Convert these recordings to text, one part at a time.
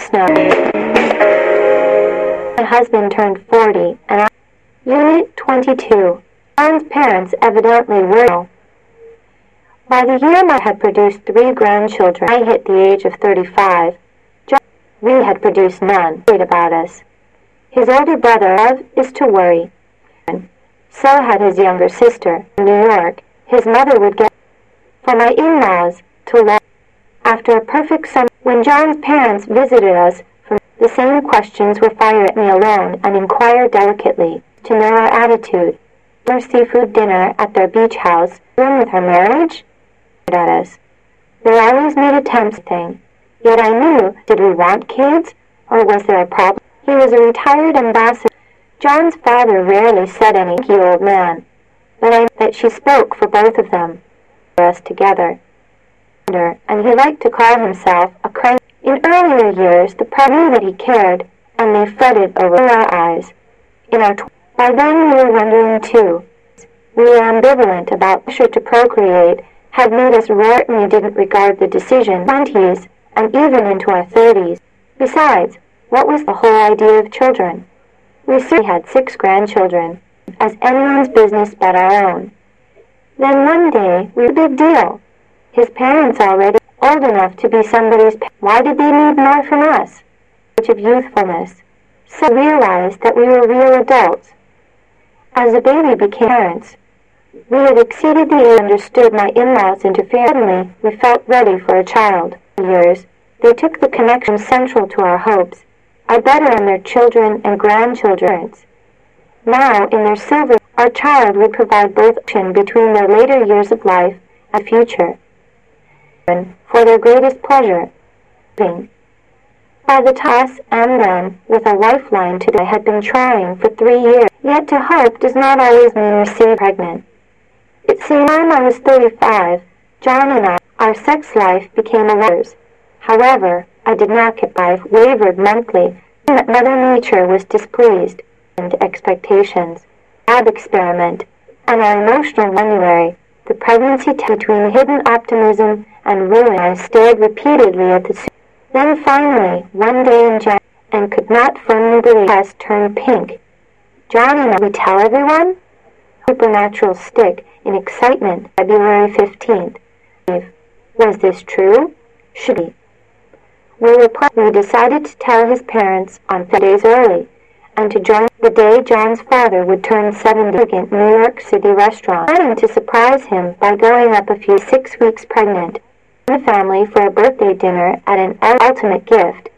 snow. My husband turned 40, and I... Unit 22. John's parents evidently were... By the year I had produced 3 grandchildren. I hit the age of 35. We had produced none. Worried about us. His older brother, Love, is to worry. So had his younger sister. In New York, his mother would get... For my in-laws to love. After a perfect summer, when John's parents visited us, the same questions were fired at me alone and inquired delicately to know our attitude. Our seafood dinner at their beach house, along with her marriage? At us. They always made attempts thing. Yet I knew, did we want kids, or was there a problem? He was a retired ambassador. John's father rarely said anything, you old man, but I knew that she spoke for both of them, for us together. And he liked to call himself a crank. In earlier years, the problem knew that he cared, and they fretted over our eyes. By then we were wondering too. We were ambivalent about pressure to procreate had made us rare, and we didn't regard the decision 20s and even into our 30s. Besides, what was the whole idea of children? We certainly had 6 grandchildren, as anyone's business but our own. Then one day, we were a big deal. His parents already old enough to be somebody's why did they need more from us? Age of youthfulness. So we realized that we were real adults. As the baby became parents, we had exceeded the age and understood my in-laws' interference. Suddenly, we felt ready for a child. Years, they took the connection central to our hopes, our better and their children and grandchildren. Now, in their silver, our child would provide both option between their later years of life and future. For their greatest pleasure. By the time us and them, with a lifeline to them, I had been trying for 3 years. Yet to hope does not always mean receiving pregnant. It seemed when I was 35, John and I, our sex life became a lover's. However, I did not get life, wavered monthly, and that Mother Nature was displeased, and expectations. Lab experiment, and our emotional January, the pregnancy between hidden optimism and ruin. I stared repeatedly at the Then finally, one day in January, and could not firmly believe the test turned pink. John and I, we tell everyone? Supernatural stick in excitement, February 15th. Was this true? Should we? We decided to tell his parents on 5 days early, and to join the day John's father would turn 70 in New York City restaurant, planning to surprise him by going up a few 6 weeks pregnant in the family for a birthday dinner at an ultimate gift.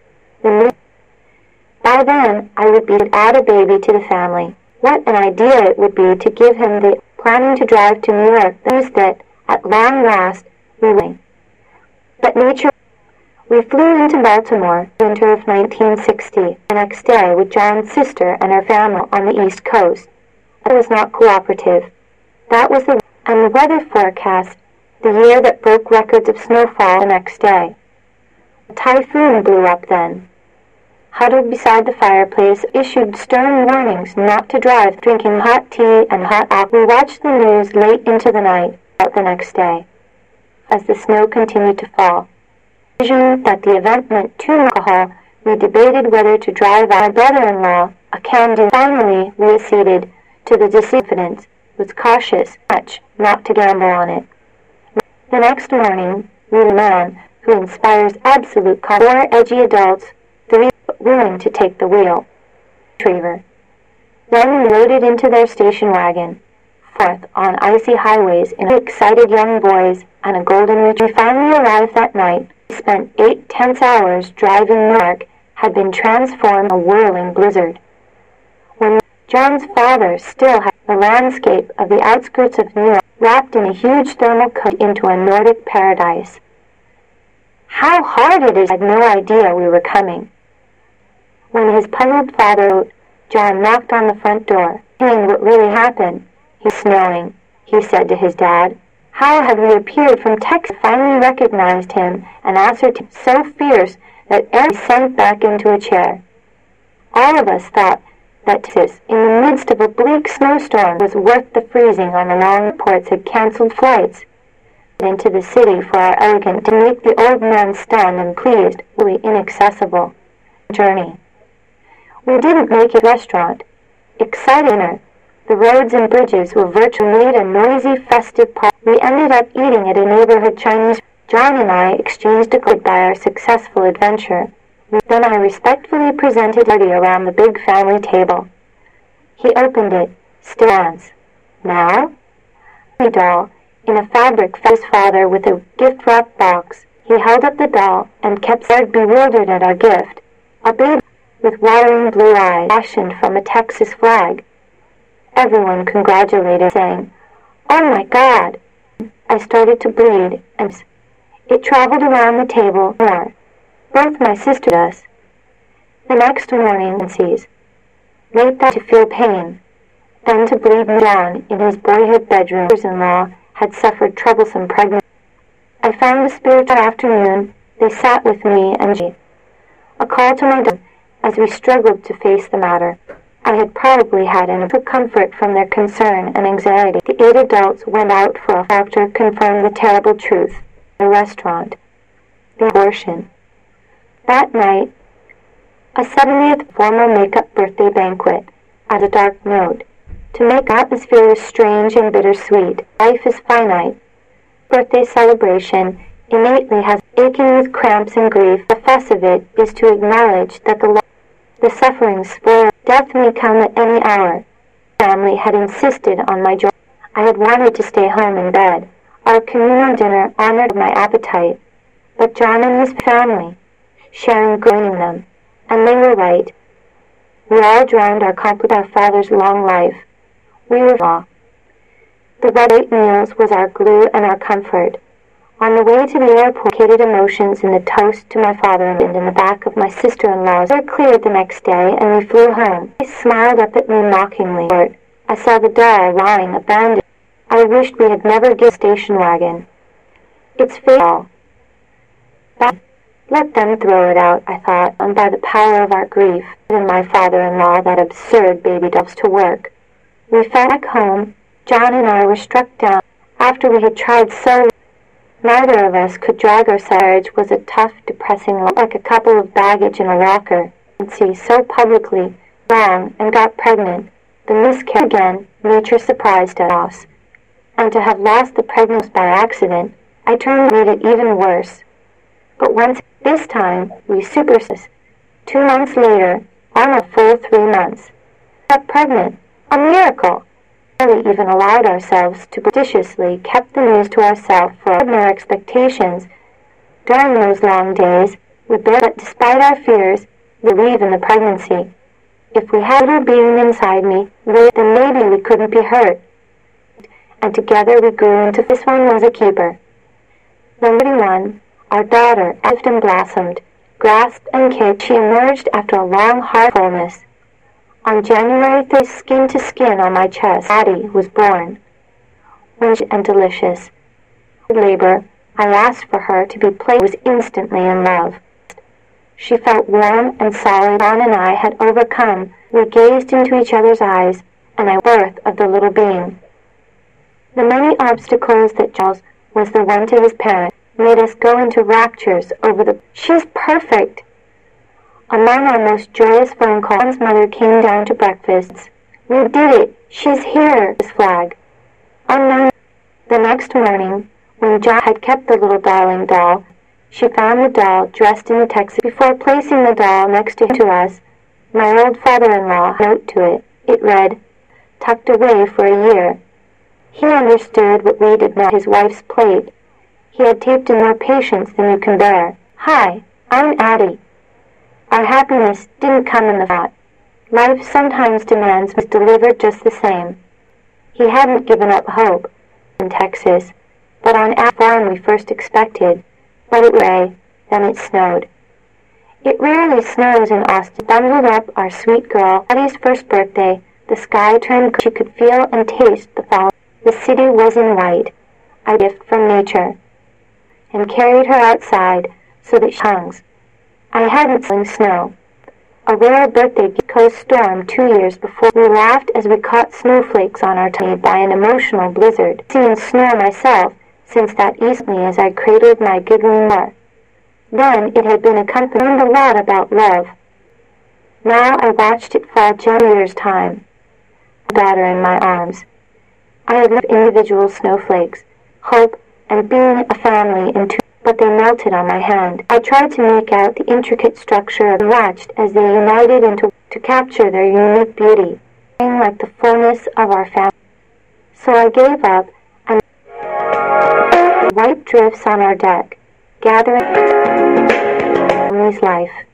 By then, I would be to add a baby to the family. What an idea it would be to give him the planning to drive to New York. The news that, at long last, we were. But nature... We flew into Baltimore, winter of 1960, the next day with John's sister and her family on the East Coast. It was not cooperative. That was the weather forecast, the year that broke records of snowfall the next day. A typhoon blew up then. Huddled beside the fireplace, issued stern warnings not to drive, drinking hot tea and hot apple. We watched the news late into the night, out the next day, as the snow continued to fall. That the event meant too much alcohol, we debated whether to drive our brother-in-law, a can-do. Finally, we acceded to the confidence, was cautious much not to gamble on it. The next morning, we were a man who inspires absolute confidence. 4 edgy adults, 3 willing to take the wheel. Retriever. Then we loaded into their station wagon. Forth on icy highways in excited young boys and a golden retriever. We finally arrived that night. Spent 8 tense hours driving north, had been transformed a whirling blizzard. When John's father still had the landscape of the outskirts of New York wrapped in a huge thermal coat into a Nordic paradise. How hard it is! I had no idea we were coming. When his puzzled father, John, knocked on the front door, hearing what really happened. He's snowing, he said to his dad. How had we appeared from Texas? Finally recognized him and ascertained so fierce that Eric sank back into a chair. All of us thought that Texas, in the midst of a bleak snowstorm, was worth the freezing on the long reports had canceled flights into the city for our elegant to make the old man stunned and pleased, really inaccessible. journey. We didn't make it a restaurant. Exciting. The roads and bridges were virtually made a noisy, festive party. We ended up eating at a neighborhood Chinese. John and I exchanged a good by our successful adventure. Then I respectfully presented Artie around the big family table. He opened it, still hands. Now? A doll, in a fabric for his father with a gift-wrapped box. He held up the doll and kept staring bewildered at our gift. A baby with watering blue eyes fashioned from a Texas flag. Everyone congratulated, saying, "Oh my God!" I started to bleed, and it traveled around the table more. Both my sister and us. The next morning, late that to feel pain, then to bleed me down in his boyhood bedroom. His in-law had suffered troublesome pregnancy. I found the spiritual afternoon. They sat with me and G. A call to my daughter as we struggled to face the matter. I had probably had enough comfort from their concern and anxiety. The 8 adults went out for a doctor confirmed the terrible truth. The restaurant. The abortion. That night, a 70th formal make-up birthday banquet at a dark note. To make the atmosphere is strange and bittersweet. Life is finite. Birthday celebration innately has aching with cramps and grief. The fuss of it is to acknowledge that the suffering spoil. Death may come at any hour. My family had insisted on my joy. I had wanted to stay home in bed. Our communal dinner honored my appetite. But John and his family, sharing joining them, and they were right. We all drowned our father's long life. We were raw. The red 8 meals was our glue and our comfort. On the way to the airport, cated emotions in the toast to my father and in the back of my sister-in-law's. It cleared the next day, and we flew home. He smiled up at me mockingly. I saw the doll lying abandoned. I wished we had never given station wagon. It's fatal. Let them throw it out, I thought, and by the power of our grief, and my father-in-law that absurd baby dolls to work. We fell back home. John and I were struck down after we had tried so. Neither of us could drag our marriage was a tough, depressing life, like a couple of baggage in a locker. See so publicly wrong and got pregnant. The miscarriage again, nature surprised us. And to have lost the pregnancy by accident, I turned made it even worse. But once this time we superstitious. 2 months later, almost full 3 months. Got pregnant. A miracle. We even allowed ourselves to superstitiously kept the news to ourselves for our expectations. During those long days, we but despite our fears, we believed in the pregnancy. If we had her being inside me, then maybe we couldn't be hurt. And together we grew into this one was a keeper. Number 1, our daughter lived and blossomed, grasped and kicked. She emerged after a long, hard illness. On January 3rd, skin to skin on my chest, Addie was born. Rich and delicious. In labor, I asked for her to be placed. Was instantly in love. She felt warm and solid. John and I had overcome. We gazed into each other's eyes, and I birth of the little being. The many obstacles that Charles was the one to his parents made us go into raptures over the. She's perfect. Among our most joyous phone calls, John's mother came down to breakfast. We did it. She's here. His flag. Unknown. The next morning, when John had kept the little darling doll, she found the doll dressed in the Texas. Before placing the doll next to us, my old father-in-law wrote to it. It read, "Tucked away for a year." He understood what we did not. His wife's plate. He had taped in more patience than you can bear. "Hi, I'm Addie." Our happiness didn't come in the thought. Life sometimes demands was delivered just the same. He hadn't given up hope in Texas, but on a farm we first expected, but it rained, then it snowed. It rarely snows in Austin. Bundled up our sweet girl, Addie's first birthday, the sky turned. She could feel and taste the fall. The city was in white, a gift from nature, and carried her outside so that she hung. I hadn't seen snow. A rare birthday coast storm 2 years before. We laughed as we caught snowflakes on our tongue by an emotional blizzard. Seen snow myself since that evening as I cradled my giggling mother. Then it had been accompanied a lot about love, Now I watched it fall years time, daughter in my arms. I had lived individual snowflakes, hope, and being a family in two, but they melted on my hand. I tried to make out the intricate structure and watched as they united to capture their unique beauty, like the fullness of our family. So I gave up, and white drifts on our deck, gathering family's life.